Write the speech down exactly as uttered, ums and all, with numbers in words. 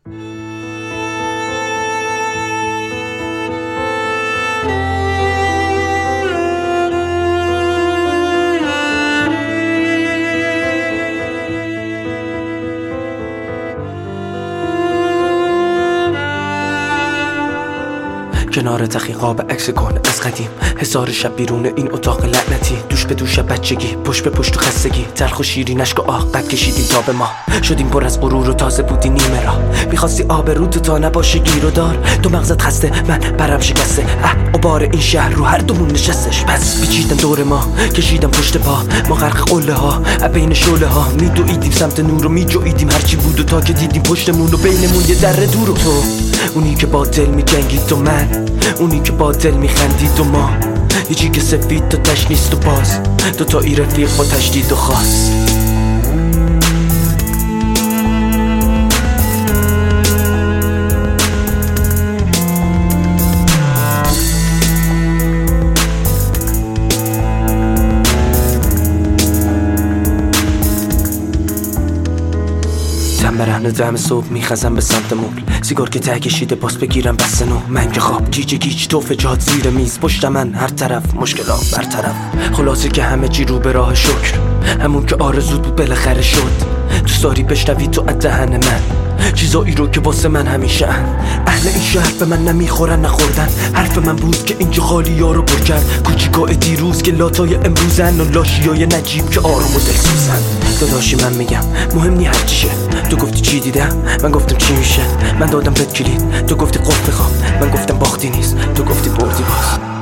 کنار تحقیقاب عکس کن از قدیم، هزار شب بیرون این اتاق لعنتی، دوش به دوش بچگی، پشت به پشت و خستگی، تلخ و شیرین اشک و آه قد کشیدیم تا به ما شدیم پر از غرور و تازه بودی نیمه را، میخواستی آب رود تا نباشه گیر و دار، تو مغزت خسته من برم شکسته، اه عبار این شهر رو هر دومون نشستش، پس پیچیدن دور ما کشیدم پشت پا، ما غرق قله ها بین شعله ها، میدویدیم سمت نور و میجویدیم هرچی بود و تا که دیدیم پشتمون و بینمون یه در دور و تو اونی که با دل میجنگید و من اونی که با دل میخندید و ما هیچی که سفید تا تش نیست و باز دوتایی رفیق با تشدید و خاص. تن برهنه دم صبح میخزم به سمت مول، سیگار که ته کشیده باز بگیرم بس نو، من که خواب گیج گیج توف جات زیر میز، پشت من هر طرف مشکلات برطرف، خلاصه که همه چی رو به راه شکر، همون که آرزود بود بالاخره شد، دوست داری بشنوی تو از دهن من چیزایی رو که واسه من همیشه ان، اهل این شهر به من نمیخورن نخوردن، حرف من بود که اینجا خالی ها رو پر کرد، کوچیکای دیروز که لاتای امروزن و لاشیای نجیب که آروم و دلسوزن. داداشی من میگم مهم نی هر چیشه، تو گفتی چی دیدم من گفتم چی میشه، من دادم بهت کلید تو گفتی قفل خواب من گفتم باختی نیست تو گفتی بردی باز.